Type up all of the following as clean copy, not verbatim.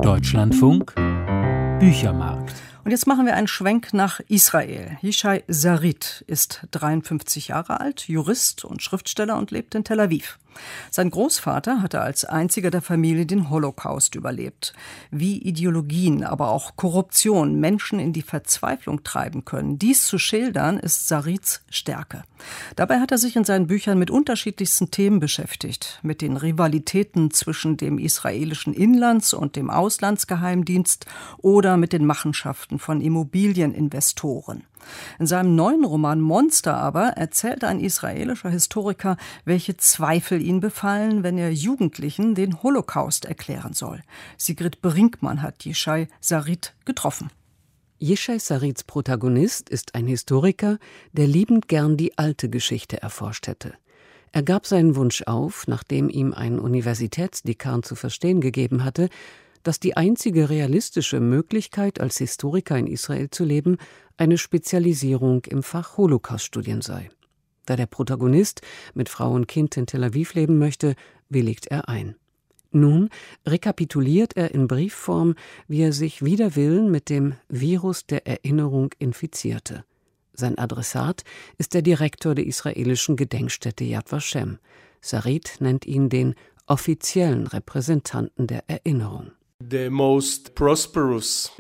Deutschlandfunk Büchermarkt. Und jetzt machen wir einen Schwenk nach Israel. Yishai Sarit ist 53 Jahre alt, Jurist und Schriftsteller und lebt in Tel Aviv. Sein Großvater hatte als einziger der Familie den Holocaust überlebt. Wie Ideologien, aber auch Korruption Menschen in die Verzweiflung treiben können, dies zu schildern, ist Sarits Stärke. Dabei hat er sich in seinen Büchern mit unterschiedlichsten Themen beschäftigt. Mit den Rivalitäten zwischen dem israelischen Inlands- und dem Auslandsgeheimdienst oder mit den Machenschaften von Immobilieninvestoren. In seinem neuen Roman Monster aber erzählt ein israelischer Historiker, welche Zweifel ihn befallen, wenn er Jugendlichen den Holocaust erklären soll. Sigrid Brinkmann hat Yishai Sarit getroffen. Yishai Sarits Protagonist ist ein Historiker, der liebend gern die alte Geschichte erforscht hätte. Er gab seinen Wunsch auf, nachdem ihm ein Universitätsdekan zu verstehen gegeben hatte, dass die einzige realistische Möglichkeit, als Historiker in Israel zu leben, eine Spezialisierung im Fach Holocauststudien sei. Da der Protagonist mit Frau und Kind in Tel Aviv leben möchte, willigt er ein. Nun rekapituliert er in Briefform, wie er sich wider Willen mit dem Virus der Erinnerung infizierte. Sein Adressat ist der Direktor der israelischen Gedenkstätte Yad Vashem. Sarit nennt ihn den offiziellen Repräsentanten der Erinnerung. Der Holocaust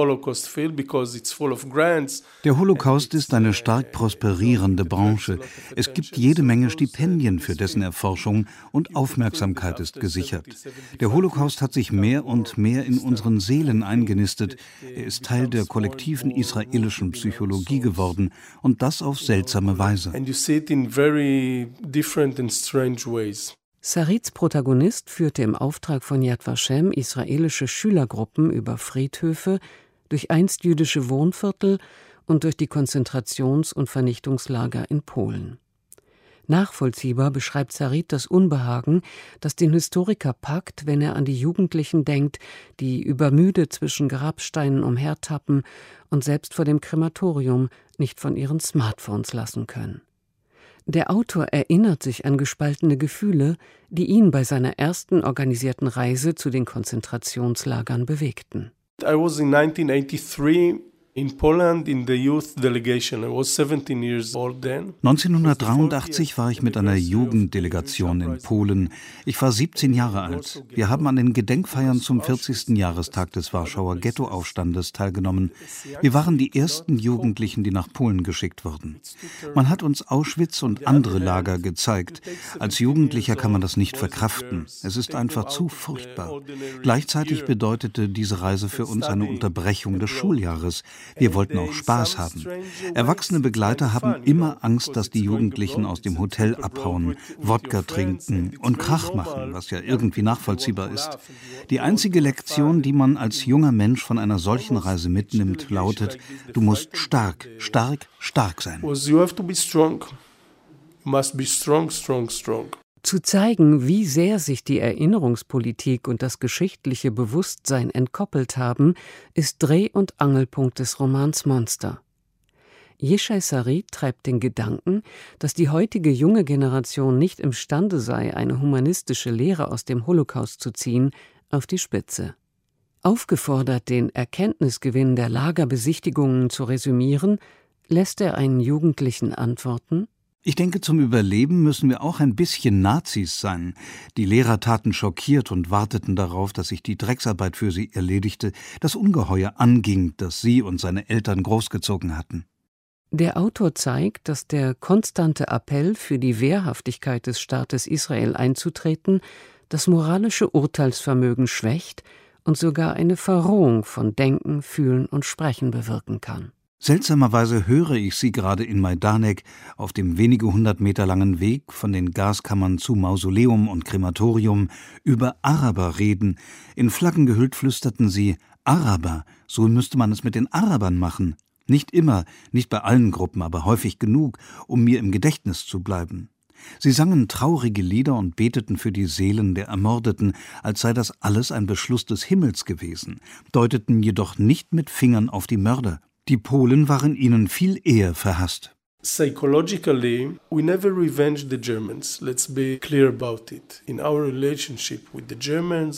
ist eine stark prosperierende Branche. Es gibt jede Menge Stipendien für dessen Erforschung und Aufmerksamkeit ist gesichert. Der Holocaust hat sich mehr und mehr in unseren Seelen eingenistet. Er ist Teil der kollektiven israelischen Psychologie geworden und das auf seltsame Weise. Sarits Protagonist führte im Auftrag von Yad Vashem israelische Schülergruppen über Friedhöfe, durch einst jüdische Wohnviertel und durch die Konzentrations- und Vernichtungslager in Polen. Nachvollziehbar beschreibt Sarit das Unbehagen, das den Historiker packt, wenn er an die Jugendlichen denkt, die übermüde zwischen Grabsteinen umhertappen und selbst vor dem Krematorium nicht von ihren Smartphones lassen können. Der Autor erinnert sich an gespaltene Gefühle, die ihn bei seiner ersten organisierten Reise zu den Konzentrationslagern bewegten. I was in 1983 in Poland in the youth delegation. I was 17 years old then. 1983 war ich mit einer Jugenddelegation in Polen. Ich war 17 Jahre alt. Wir haben an den Gedenkfeiern zum 40. Jahrestag des Warschauer Ghettoaufstandes teilgenommen. Wir waren die ersten Jugendlichen, die nach Polen geschickt wurden. Man hat uns Auschwitz und andere Lager gezeigt. Als Jugendlicher kann man das nicht verkraften. Es ist einfach zu furchtbar. Gleichzeitig bedeutete diese Reise für uns eine Unterbrechung des Schuljahres. Wir wollten auch Spaß haben. Erwachsene Begleiter haben immer Angst, dass die Jugendlichen aus dem Hotel abhauen, Wodka trinken und Krach machen, was ja irgendwie nachvollziehbar ist. Die einzige Lektion, die man als junger Mensch von einer solchen Reise mitnimmt, lautet: Du musst stark, stark, stark sein. You have to be strong. You must be strong, strong, strong. Zu zeigen, wie sehr sich die Erinnerungspolitik und das geschichtliche Bewusstsein entkoppelt haben, ist Dreh- und Angelpunkt des Romans Monster. Yishai Sarit treibt den Gedanken, dass die heutige junge Generation nicht imstande sei, eine humanistische Lehre aus dem Holocaust zu ziehen, auf die Spitze. Aufgefordert, den Erkenntnisgewinn der Lagerbesichtigungen zu resümieren, lässt er einen Jugendlichen antworten: Ich denke, zum Überleben müssen wir auch ein bisschen Nazis sein. Die Lehrer taten schockiert und warteten darauf, dass sich die Drecksarbeit für sie erledigte, das Ungeheuer anging, das sie und seine Eltern großgezogen hatten. Der Autor zeigt, dass der konstante Appell, für die Wehrhaftigkeit des Staates Israel einzutreten, das moralische Urteilsvermögen schwächt und sogar eine Verrohung von Denken, Fühlen und Sprechen bewirken kann. Seltsamerweise höre ich sie gerade in Majdanek auf dem wenige 100 Meter langen Weg von den Gaskammern zu Mausoleum und Krematorium über Araber reden. In Flaggen gehüllt flüsterten sie: Araber, so müsste man es mit den Arabern machen. Nicht immer, nicht bei allen Gruppen, aber häufig genug, um mir im Gedächtnis zu bleiben. Sie sangen traurige Lieder und beteten für die Seelen der Ermordeten, als sei das alles ein Beschluss des Himmels gewesen, deuteten jedoch nicht mit Fingern auf die Mörder. Die Polen waren ihnen viel eher verhasst. Psychologically, we never revenged the Germans. Let's be clear about it. In our relationship with the Germans,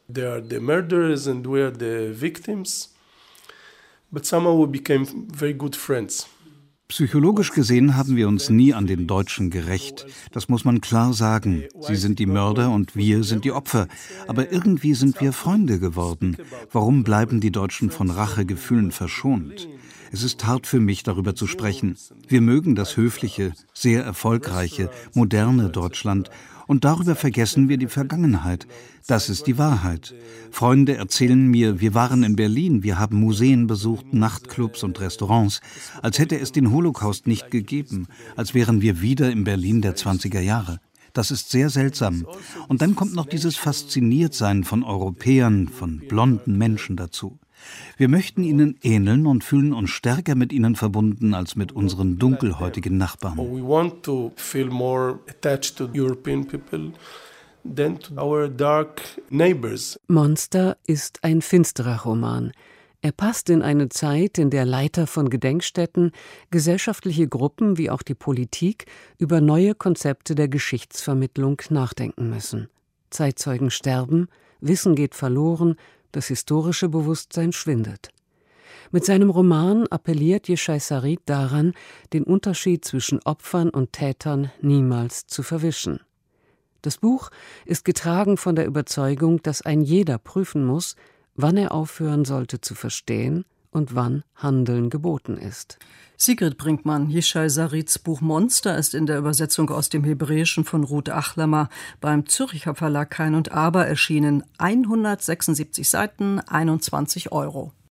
They are the murderers and we are the victims. But somehow we became very good friends. Psychologisch gesehen haben wir uns nie an den Deutschen gerächt. Das muss man klar sagen. Sie sind die Mörder und wir sind die Opfer. Aber irgendwie sind wir Freunde geworden. Warum bleiben die Deutschen von Rachegefühlen verschont? Es ist hart für mich, darüber zu sprechen. Wir mögen das höfliche, sehr erfolgreiche, moderne Deutschland. Und darüber vergessen wir die Vergangenheit. Das ist die Wahrheit. Freunde erzählen mir, wir waren in Berlin, wir haben Museen besucht, Nachtclubs und Restaurants, als hätte es den Holocaust nicht gegeben, als wären wir wieder in Berlin der 20er Jahre. Das ist sehr seltsam. Und dann kommt noch dieses Fasziniertsein von Europäern, von blonden Menschen dazu. Wir möchten ihnen ähneln und fühlen uns stärker mit ihnen verbunden als mit unseren dunkelhäutigen Nachbarn. We want to feel more attached to European people than to our dark neighbors. Monster ist ein finsterer Roman. Er passt in eine Zeit, in der Leiter von Gedenkstätten, gesellschaftliche Gruppen wie auch die Politik über neue Konzepte der Geschichtsvermittlung nachdenken müssen. Zeitzeugen sterben, Wissen geht verloren, das historische Bewusstsein schwindet. Mit seinem Roman appelliert Yishai Sarit daran, den Unterschied zwischen Opfern und Tätern niemals zu verwischen. Das Buch ist getragen von der Überzeugung, dass ein jeder prüfen muss, wann er aufhören sollte zu verstehen und wann Handeln geboten ist. Sigrid Brinkmann, Yishai Sarits Buch Monster ist in der Übersetzung aus dem Hebräischen von Ruth Achlamer beim Zürcher Verlag Kein und Aber erschienen. 176 Seiten, 21 €.